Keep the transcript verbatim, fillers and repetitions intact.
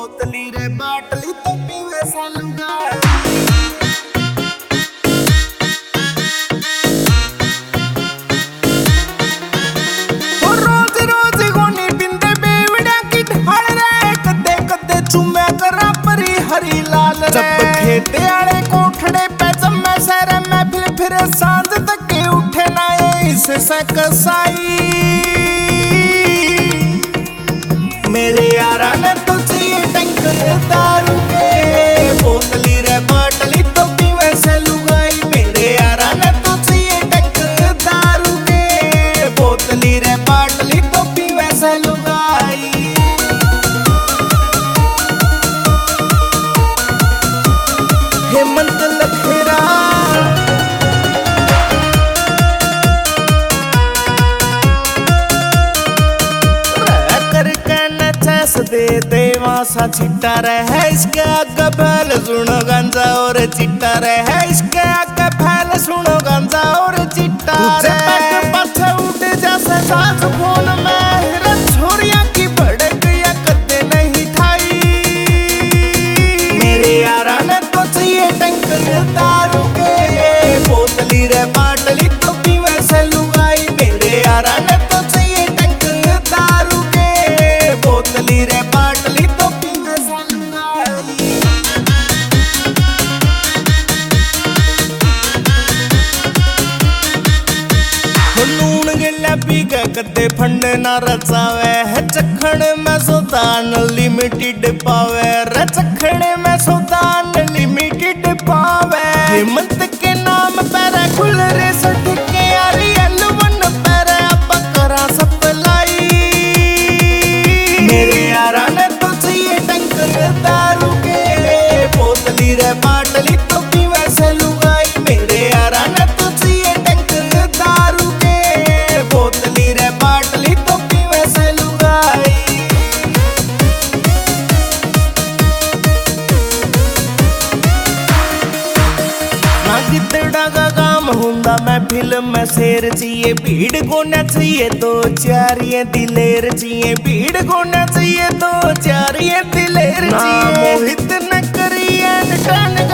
बोतली रे बाटली तो पीवे सालूगा। रोज रोज गोनी बिंदे बेवड़ा की ढाल रे, कदे कदे चुम्या करा परी हरी लाल रे। जब खेते आले कोठड़े पे जम्मे सर में फिर फिर सांझ तक के उठे ना इससे सकसाई। मेरे यारा ने तो चाहिए टंकर दारू के, बोतली रे बाटली तो पीवे से लुगाई। मेरे यारा ने तो चाहिए टंकर दारू के, बोतली रे बाटली तो पीवे से लुगाई। हेमंत लखेरा दे देवा सा चिट्टा रहे इसके आगे फैल सुनो गंजा और चिट्टा रहे इसके आगे फैल सुनो गंजा और चिट्टा रे। पाछे उठ जैसे सास फोन में हिरन छोरिया की भड़क या कदे नहीं ठाई। मेरे यारा ने तो चाहिए टंकर दारू के, बोतली रे बाटली तो पीवे से लुगाई। मेरे यारा ने तो चाहिए टंकर दारू के, बोतली रे बाटली तो पीवे से लुगाई। लूण गिला पी के कदे फंड ना रचावे है, चखण में सोदान लिमिटेड पावे रे, चखण में सोदान लिमिटेड पावे। हेमंत के नाम पर खुल रे सटके आली अलवन पर अब करा सप्लाई। मेरे यारा ने तो चाहिए टंकर दारू के, बोतली रे बाटली तो पीवे से लुगाई। मेरे यारा ने तो चाहिए टंकर दारू के, बोतली रे बाटली तो पीवे से लुगाई। ना कितड़ा का काम हुंदा मैं फिल्म में शेर चाहिए, भीड़ को न चाहिए दो चार ये दिलेर चाहिए, भीड़ को न चाहिए दो चार ये दिलेर चाहिए। मोहित न करिए